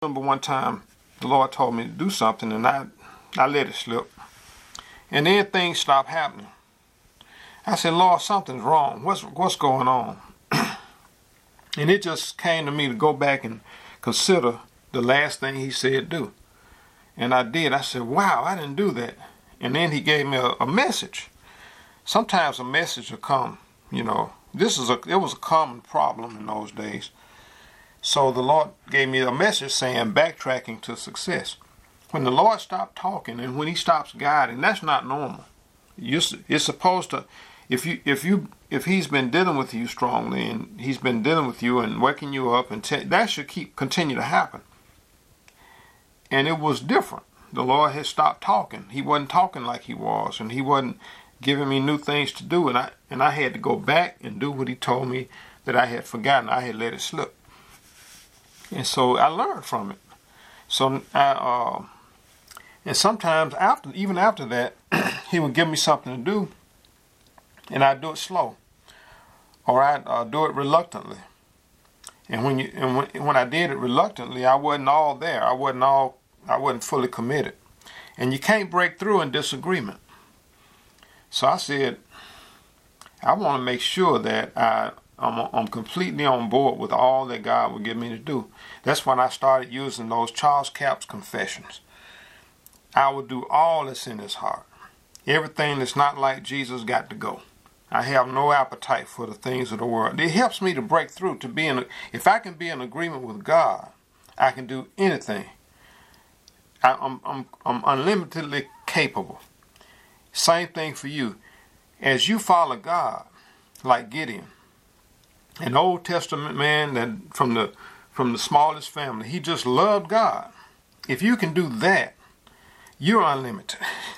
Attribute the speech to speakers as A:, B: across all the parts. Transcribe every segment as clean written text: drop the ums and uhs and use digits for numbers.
A: remember one time the Lord told me to do something, and I let it slip. And then things stopped happening. I said, Lord, something's wrong. What's going on? And it just came to me to go back and consider the last thing he said do. And I did. I said, wow, I didn't do that. And then he gave me a message. Sometimes a message will come, it was a common problem in those days. So the Lord gave me a message saying backtracking to success. When the Lord stopped talking and when he stops guiding, that's not normal. It's supposed to, if he's been dealing with you strongly and he's been dealing with you and waking you up, and that should continue to happen. And it was different. The Lord had stopped talking. He wasn't talking like he was, and he wasn't giving me new things to do. And I had to go back and do what he told me that I had forgotten. I had let it slip. And so I learned from it. So and sometimes even after that, he would give me something to do, and I'd do it slow, or I'd do it reluctantly. And when I did it reluctantly, I wasn't all there. I wasn't fully committed. And you can't break through in disagreement. So I said, I want to make sure that I'm completely on board with all that God would give me to do. That's when I started using those Charles Capps confessions. I will do all that's in his heart. Everything that's not like Jesus got to go. I have no appetite for the things of the world. It helps me to break through, if I can be in agreement with God, I can do anything. I'm unlimitedly capable. Same thing for you. As you follow God, like Gideon, an Old Testament man that from the smallest family, he just loved God. If you can do that, you're unlimited.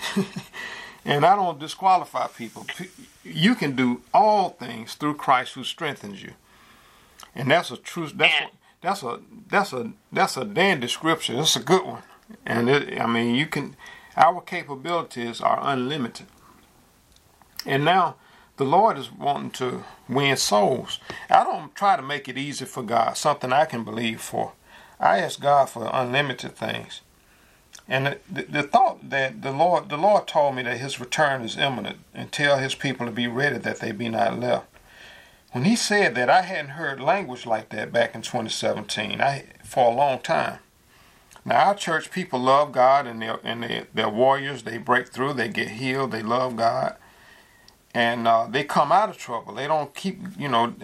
A: And I don't disqualify people. You can do all things through Christ who strengthens you. And that's a truth. That's a dandy scripture. It's a good one. And our capabilities are unlimited. And now the Lord is wanting to win souls. I don't try to make it easy for God, something I can believe for. I ask God for unlimited things. And the thought that the Lord told me that his return is imminent, and tell his people to be ready that they be not left. When he said that, I hadn't heard language like that back in 2017 for a long time. Now our church people love God, and they're warriors. They break through, they get healed, they love God, and they come out of trouble. They don't keep, you don't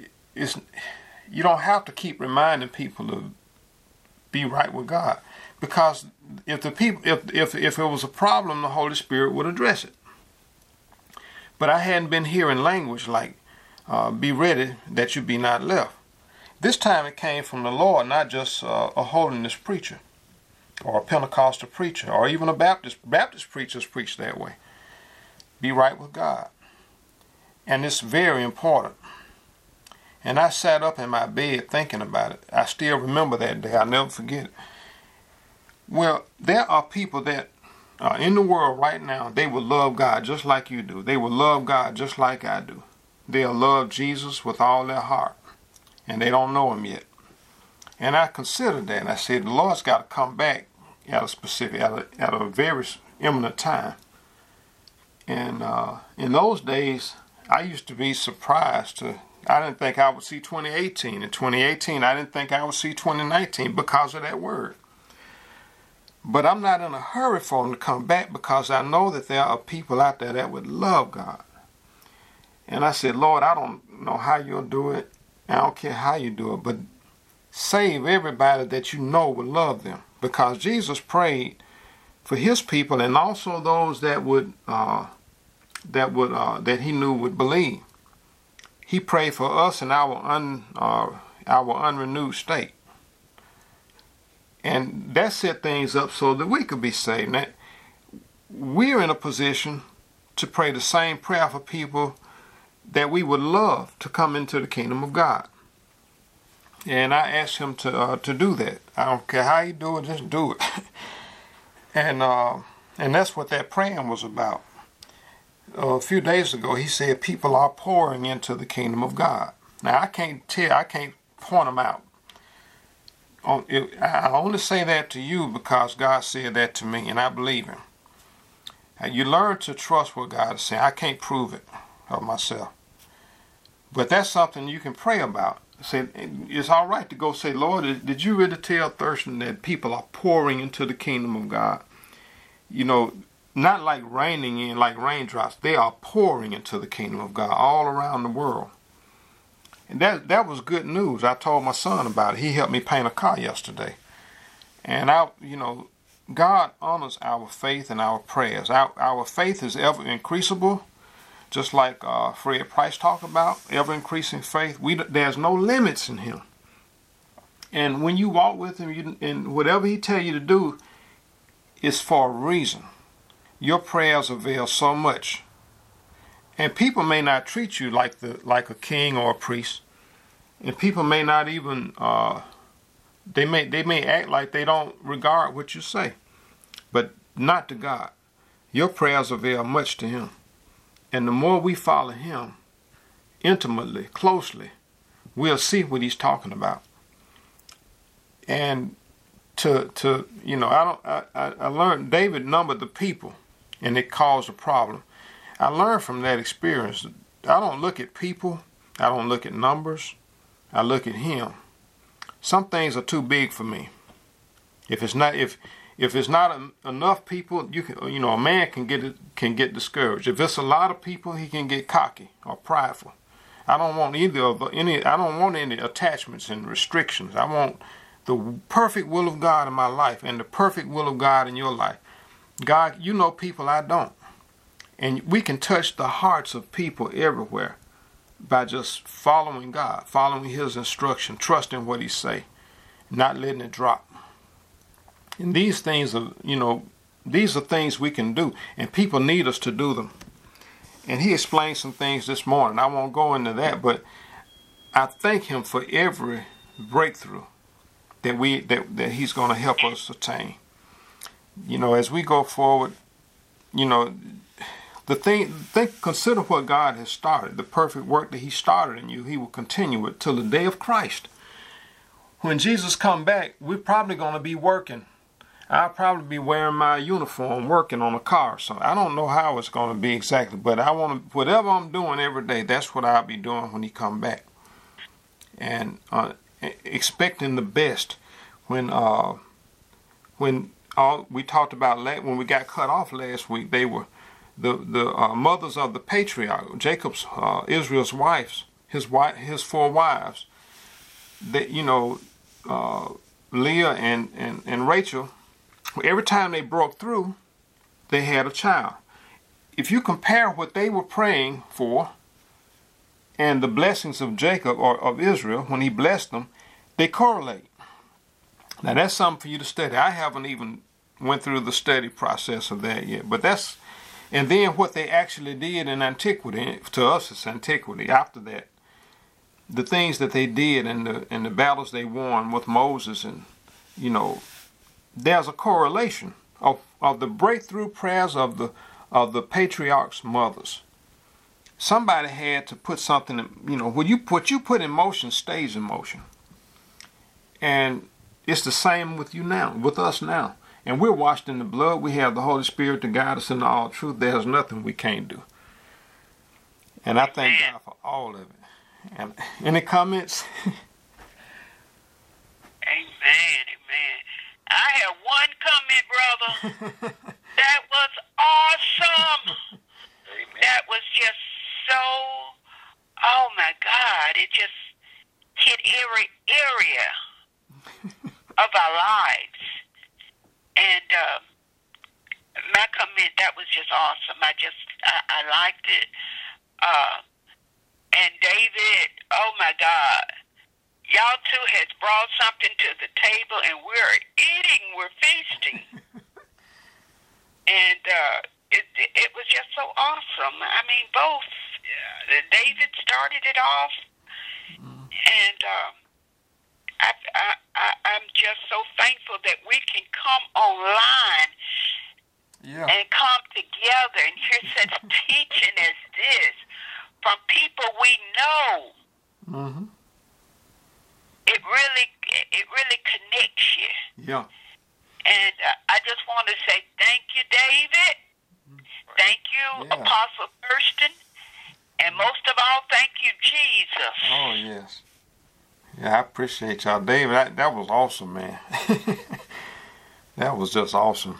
A: have to keep reminding people to be right with God. Because if it was a problem, the Holy Spirit would address it. But I hadn't been hearing language like, be ready that you be not left. This time it came from the Lord, not just a holiness preacher, or a Pentecostal preacher, or even a Baptist. Baptist preachers preach that way. Be right with God. And it's very important. And I sat up in my bed thinking about it. I still remember that day. I'll never forget it. Well, there are people that are in the world right now, they will love God just like you do. They will love God just like I do. They'll love Jesus with all their heart. And they don't know him yet. And I considered that. And I said, the Lord's got to come back at a very imminent time. And in those days, I used to be surprised I didn't think I would see 2018. In 2018, I didn't think I would see 2019 because of that word. But I'm not in a hurry for him to come back, because I know that there are people out there that would love God. And I said, Lord, I don't know how you'll do it. I don't care how you do it, but save everybody that you know will love them. Because Jesus prayed for his people, and also those that he knew would believe. He prayed for us in our unrenewed state. And that set things up so that we could be saved. Now, we're in a position to pray the same prayer for people that we would love to come into the kingdom of God. And I asked him to do that. I don't care how you do it, just do it. And that's what that praying was about. A few days ago, he said people are pouring into the kingdom of God. Now, I can't point them out. I only say that to you because God said that to me, and I believe Him. And you learn to trust what God is saying. I can't prove it of myself. But that's something you can pray about. Say, it's all right to go say, Lord, did you really tell Thurston that people are pouring into the kingdom of God? You know, not like raining in like raindrops. They are pouring into the kingdom of God all around the world. And that was good news. I told my son about it. He helped me paint a car yesterday. And God honors our faith and our prayers. Our faith is ever increasable, just like Fred Price talked about, ever increasing faith. There's no limits in Him. And when you walk with Him, and whatever He tell you to do is for a reason. Your prayers avail so much. And people may not treat you like a king or a priest. And people may not even they may act like they don't regard what you say. But not to God. Your prayers avail much to Him. And the more we follow Him intimately, closely, we'll see what He's talking about. And I learned David numbered the people, and it caused a problem. I learned from that experience. I don't look at people. I don't look at numbers. I look at Him. Some things are too big for me. If it's not enough people, a man can get discouraged. If it's a lot of people, he can get cocky or prideful. I don't want I don't want any attachments and restrictions. I want the perfect will of God in my life and the perfect will of God in your life. God, you know people I don't. And we can touch the hearts of people everywhere by just following God, following His instruction, trusting what He say, not letting it drop. And these things are, these are things we can do, and people need us to do them. And he explained some things this morning. I won't go into that, but I thank Him for every breakthrough that He's going to help us attain. As we go forward, consider what God has started, the perfect work that He started in you. He will continue it till the day of Christ. When Jesus come back, we're probably going to be working. I'll probably be wearing my uniform, working on a car. So I don't know how it's going to be exactly, but whatever I'm doing every day, that's what I'll be doing when He come back. And expecting the best. When we talked about when we got cut off last week, they were the mothers of the patriarch, Jacob's, Israel's wives, his 4 wives. Leah and Rachel. Every time they broke through, they had a child. If you compare what they were praying for and the blessings of Jacob or of Israel, when he blessed them, they correlate. Now that's something for you to study. I haven't even went through the study process of that yet. But and then what they actually did in antiquity, to us it's antiquity, after that. The things that they did and the battles they won with Moses, and there's a correlation of the breakthrough prayers of the patriarchs' mothers. Somebody had to put something, what you put in motion stays in motion. And it's the same with you now, with us now. And we're washed in the blood. We have the Holy Spirit to guide us into all truth. There's nothing we can't do. And I thank God for all of it. And any comments?
B: Amen. I have one comment, brother. That was awesome. Amen. That was just so, oh my God, it just hit every area of our lives. And my comment, that was just awesome. I liked it. And David, oh my God, y'all two has brought something to the table, and we're eating, we're feasting. And it was just so awesome. I mean, both. David started it off, and I'm just so thankful that we can come online and come together and hear such teaching as this from people we know. Mm-hmm. It it really connects you.
A: Yeah.
B: And I just want to say thank you, David. Thank you, Apostle Thurston. And most of all, thank you, Jesus.
A: Oh, yes. Yeah, I appreciate y'all. David, that was awesome, man. That was just awesome.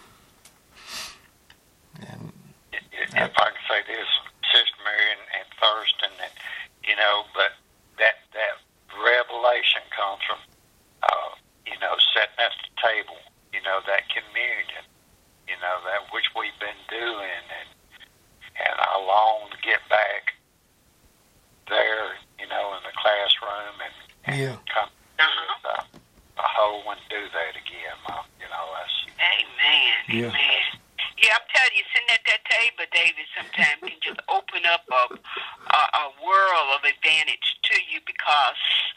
A: And
C: if I can say this, Sister Mary and Thurston, and, you know, but that revelation comes from, you know, sitting at the table, you know, that communion, you know, that which we've been doing, and I long to get back there, you know, in the classroom and come to the whole and do that again. You know, that's...
B: Amen.
A: Yeah.
B: Amen. Yeah, I'm telling you, sitting at that table, David, sometimes can just open up a world of advantage to you because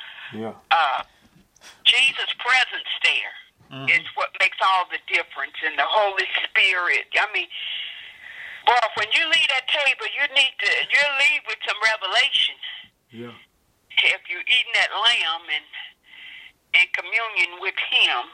B: Jesus' presence there is what makes all the difference, and the Holy Spirit. I mean, boy, when you leave that table, you'll leave with some revelation.
A: Yeah.
B: If you're eating that lamb and in communion with Him,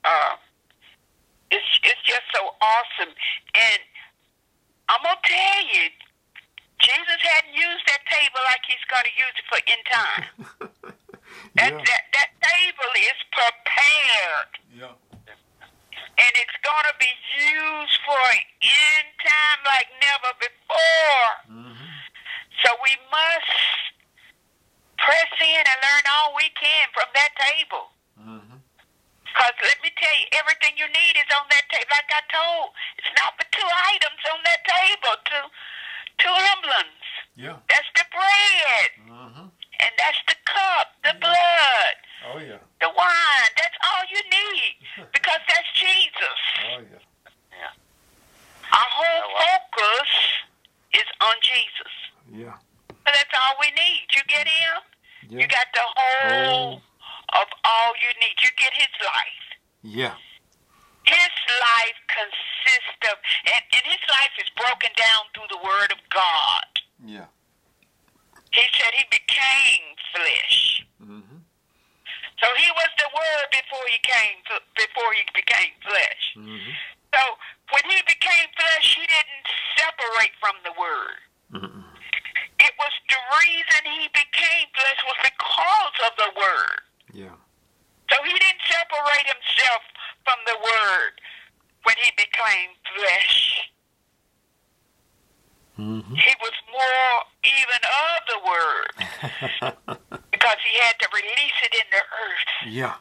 B: it's just so awesome. And I'm gonna tell you, Jesus hadn't used that table like He's gonna use it for end time. That table is prepared.
A: Yeah.
B: And it's going to be used for end time like never before. Mm-hmm. So we must press in and learn all we can from that table. Because let me tell you, everything you need is on that table. Like I told, it's not but 2 items on that table, two emblems.
A: Yeah.
B: That's the bread. And that's the cup, the blood.
A: Oh, yeah.
B: The wine. That's all you need. Because that's Jesus.
A: Oh, yeah.
B: Our whole focus is on Jesus.
A: Yeah.
B: But that's all we need. You get Him?
A: Yeah.
B: You got the whole of all you need. You get His life.
A: Yeah.
B: His life consists of, and His life is broken down through the Word of God.
A: Yeah.
B: He said He became flesh. So He was the Word before He became flesh. So when He became flesh, He didn't separate from the Word. It was the reason He became flesh was because of the Word.
A: Yeah.
B: So He didn't separate Himself from the Word when He became flesh. He was more even of the Word because He had to release it in the earth.
A: Yeah.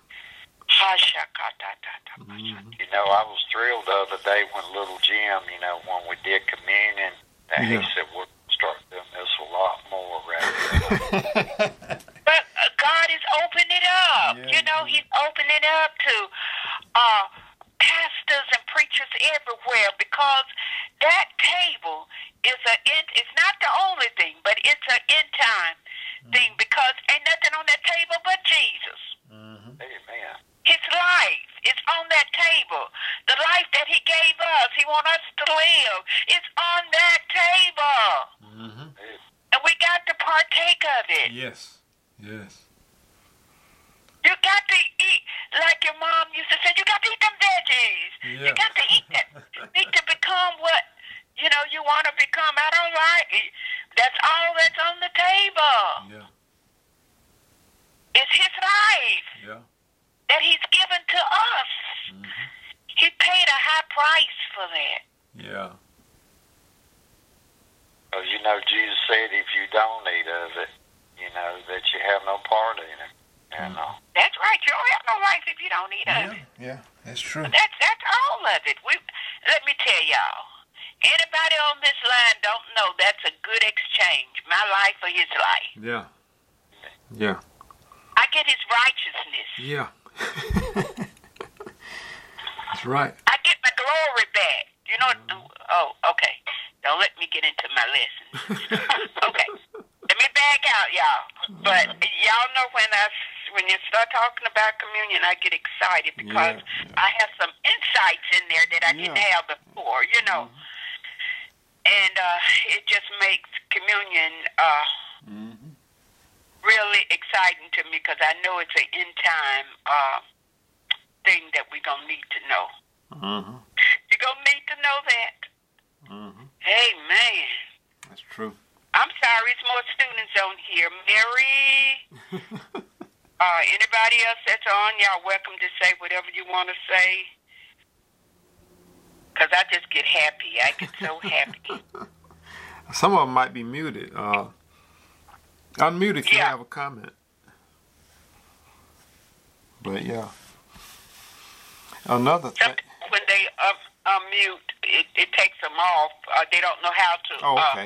C: You know, I was thrilled the other day when little Jim, you know, when we did communion, that he said, we'll start doing this a lot more rather than...
B: But God is opening it up.
A: Yeah,
B: you know, He's opening it up to pastors and preachers everywhere because that table is it's not the only thing, but it's an end time thing because ain't nothing on that table but Jesus.
C: Amen.
B: His life is on that table. The life that He gave us, He wants us to live. It's on that table. And we got to partake of it.
A: Yes. Yes.
B: You got to eat, like your mom used to say, you got to eat them veggies.
A: Yeah.
B: You got to eat that. Need to become what, you know, you want to become. I don't like it. That's all that's on the table.
A: Yeah.
B: It's His life.
A: Yeah.
B: That He's given to us. He paid a high price for that.
A: Yeah.
C: Because, you know, Jesus said if you don't eat of it, you know, that you have no part in it. And,
B: That's right. You don't have no life if you don't eat of it.
A: Yeah, that's true.
B: That's all of it. Let me tell y'all. Anybody on this line don't know that's a good exchange. My life for His life.
A: Yeah. Yeah.
B: I get His righteousness.
A: Yeah. That's right.
B: I get my glory back. You know? Oh, okay. Don't let me get into my lesson. Okay. Let me back out, y'all. But y'all know when you start talking about communion, I get excited because I have some insights in there that I didn't have before, you know. And it just makes communion really exciting to me because I know it's an end time thing that we're going to need to know.
A: Mm-hmm.
B: You're going to need to know that.
A: Mm-hmm.
B: Amen.
A: That's true.
B: I'm sorry, it's more students on here. Mary, anybody else that's on, y'all welcome to say whatever you want to say. Because I just get happy. I get so happy.
A: Some of them might be muted. Unmute if you
B: Yeah.
A: have a comment. But yeah. Another thing.
B: Sometimes when they unmute, it takes them off. They don't know how to.
A: Oh, okay.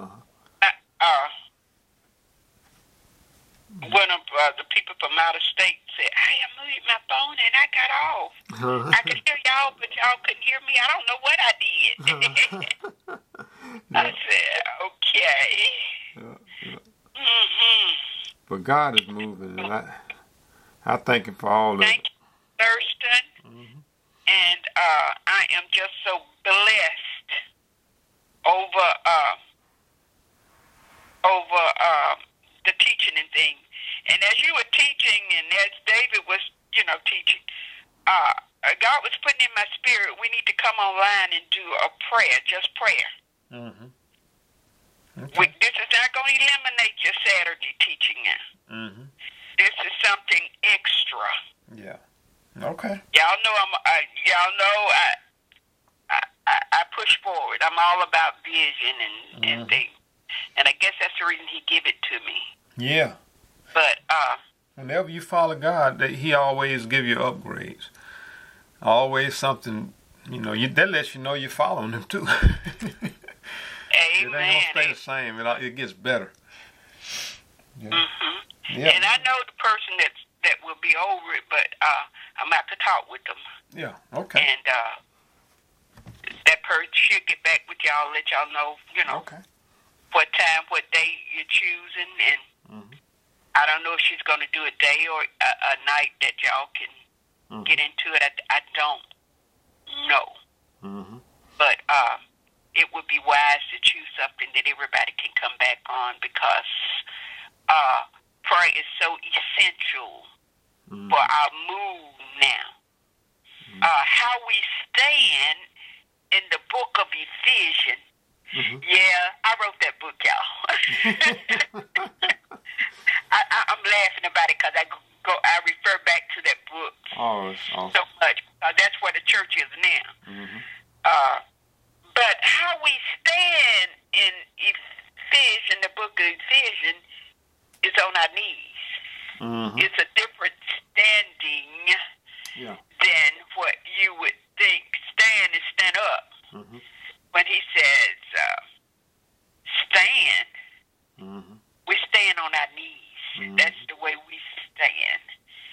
B: One of the people from out of state said, I unmuted my phone and I got off. I could hear y'all, but y'all couldn't hear me. I don't know what I did. I said, okay.
A: Yeah.
B: Mm-hmm.
A: But God is moving, and I thank Him for all of
B: Thank
A: it.
B: you, Thurston.
A: Mm-hmm.
B: And I am just so blessed over the teaching and things. And as you were teaching, and as David was, teaching, God was putting in my spirit, we need to come online and do a prayer, just prayer.
A: Mm-hmm. Okay.
B: This is not going to eliminate your Saturday teaching now.
A: Mm-hmm.
B: This is something extra.
A: Yeah. Okay.
B: Y'all know I push forward. I'm all about vision and things. And I guess that's the reason He give it to me.
A: Yeah.
B: But
A: whenever you follow God, He always give you upgrades. Always something, that lets you know you're following Him too. It ain't
B: amen.
A: gonna stay the same. It gets better. Yeah.
B: Mm-hmm.
A: Yeah.
B: And I know the person that will be over it, but I'm going to have to talk with them.
A: Yeah. Okay.
B: And that person should get back with y'all, let y'all know,
A: Okay.
B: what time, what day you're choosing. And I don't know if she's going to do a day or a night that y'all can get into it. I don't know.
A: Mm-hmm.
B: But it would be wise to choose something that everybody can come back on because prayer is so essential for our move now. How we stand in the book of Ephesians. Yeah, I wrote that book, y'all. I'm laughing about it because I refer back to that book
A: Oh, that's awesome.
B: so much. That's where the church is now. But how we stand in Ephesians, the book of Ephesians, is on our knees. It's a different standing than what you would think. Stand is stand up. When he says stand, we stand on our knees. That's the way we stand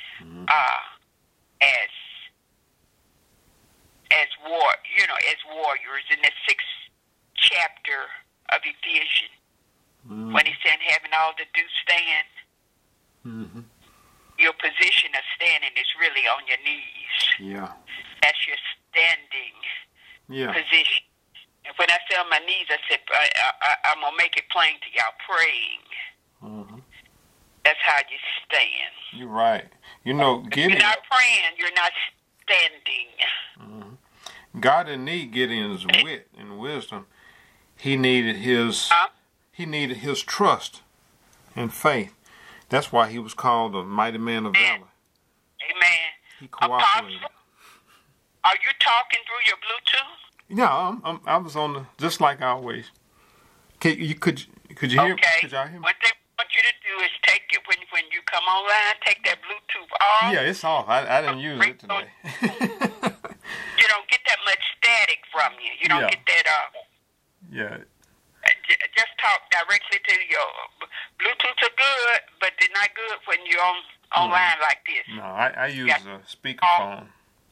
B: as warriors. In the 6th chapter of Ephesians, when he said, having all to do stand, your position of standing is really on your knees.
A: Yeah.
B: That's your standing position. And when I say on my knees, I said, I'm going to make it plain to y'all, praying. That's how you stand.
A: You're right.
B: If you're not praying, you're not standing.
A: God didn't need Gideon's wit and wisdom. He needed his trust and faith. That's why he was called a mighty man of valor.
B: Amen.
A: He cooperated.
B: Apostle, are you talking through your Bluetooth?
A: Yeah, I was on just like always. Could you hear?
B: Okay.
A: Could y'all hear me?
B: What they want you to do is take it when you come online. Take that Bluetooth off.
A: Yeah, it's off. I didn't use it today.
B: You don't get that much static from you. You don't get that.
A: Yeah.
B: Just talk directly to your Bluetooths are good, but they're not good when you're online like this.
A: No, I use a speakerphone.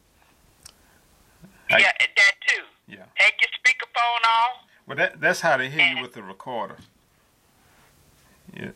B: Yeah, that too.
A: Yeah.
B: Take your speakerphone off.
A: Well, that's how they hear you with the recorder. Yeah.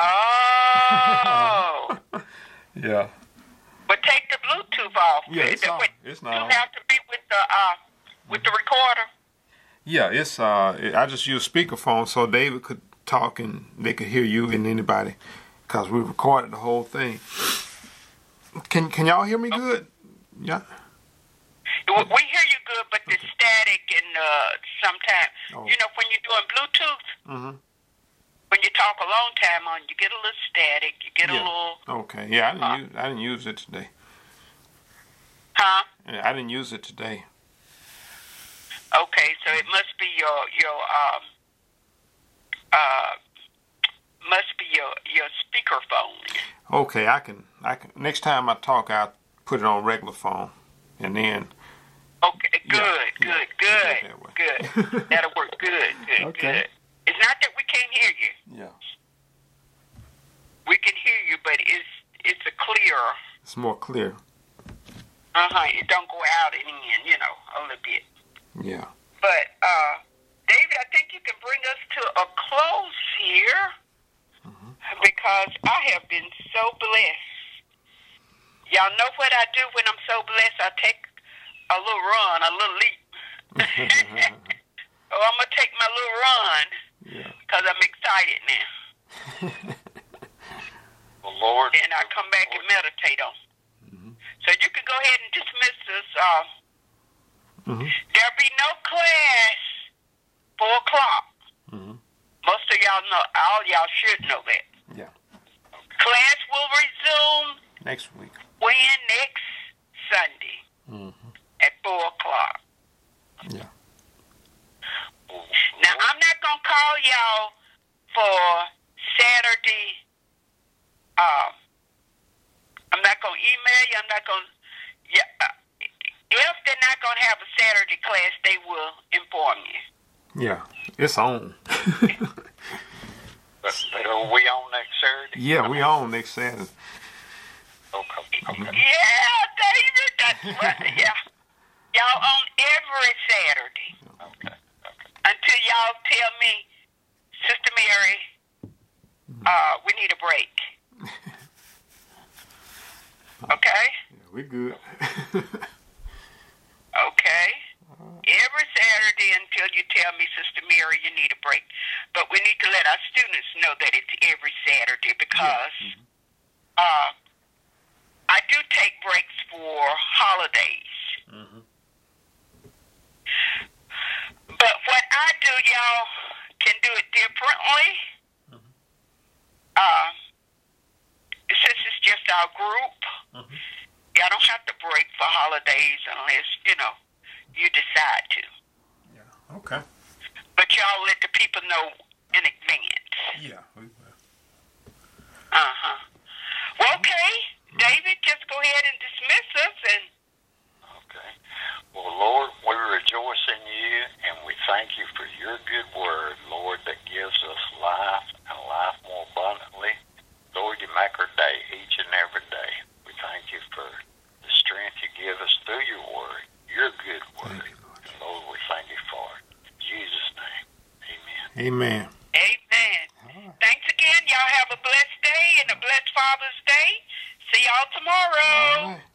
B: Oh.
A: Yeah.
B: But take the Bluetooth off.
A: Yeah, it's off. It's not
B: You
A: on.
B: have to be with the recorder.
A: Yeah, it's I just use speakerphone so David could talk and they could hear you and anybody because we recorded the whole thing. Can y'all hear me good? Yeah.
B: We hear you good, but the static and sometimes,
A: Oh.
B: you know, when you're doing Bluetooth,
A: Mm-hmm.
B: when you talk a long time on, you get a little static. You get a little,
A: Okay. Yeah, I didn't use it today.
B: huh?
A: Yeah, I didn't use it today.
B: Okay, so it must be your speakerphone.
A: Okay, I can. Next time I talk, I'll put it on regular phone, and then.
B: Okay, good,
A: Yeah,
B: good,
A: that way.
B: good. That'll work. Good,
A: Okay.
B: good. It's not that we can't hear you.
A: Yeah.
B: We can hear you, but it's a clear.
A: It's more clear.
B: It don't go out and in, you know, a little bit.
A: Yeah.
B: But David, I think you can bring us to a close here because I have been so blessed. Y'all know what I do when I'm so blessed? I take a little run, a little leap. Oh, I'm gonna take my little run because I'm excited now.
C: Well, Lord.
B: Then I come back and meditate on. So you can go ahead and dismiss us. There'll be no class 4 o'clock. Most of y'all know, all y'all should know that.
A: Yeah.
B: Class will resume
A: Next week.
B: when? Next Sunday at 4 o'clock.
A: Yeah.
B: Now, I'm not going to call y'all for Saturday. I'm not going to email you. I'm not going to. If they're not going to have a Saturday class, they will inform you.
A: Yeah. It's on.
C: But are we on next Saturday?
A: Yeah, we on next Saturday.
C: Okay.
B: Yeah, David, that's right. Yeah. Y'all on every Saturday.
C: Okay.
B: Until y'all tell me, Sister Mary, we need a break. Okay?
A: Yeah, we good.
B: Okay. Every Saturday until you tell me, Sister Mary, you need a break. But we need to let our students know that it's every Saturday because I do take breaks for holidays. But what I do, y'all can do it differently. Since it's just our group, y'all don't have to break for holidays unless, you know, you decide to.
A: Yeah. Okay.
B: But y'all let the people know in advance.
A: Yeah, we will.
B: Well, okay, David, just go ahead and dismiss us. And
C: Okay. Well, Lord, we rejoice in you, and we thank you for your good word, Lord, that gives us life and life more abundantly. Lord, you make our day each and every day. We thank you for the strength you give us through your word, your good word.
A: Thank you, Lord.
C: And Lord, we thank you for it. In Jesus' name, amen.
A: Amen.
B: amen. Thanks again. Y'all have a blessed day and a blessed Father's Day. See y'all tomorrow.
A: All right.